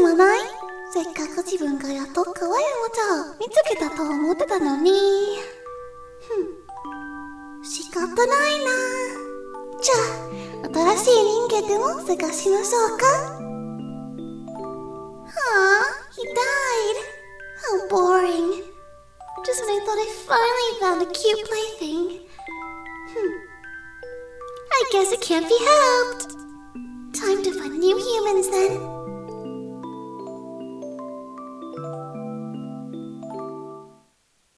まない？せっかく自分がやっと可愛いおもちゃを見つけたと思ってたのに。仕方ないな。じゃあ、新しい人間でも探しましょうか。He died. How boring. Just when I thought I finally found a cute plaything. I guess it can't be helped. Time to find new humans then.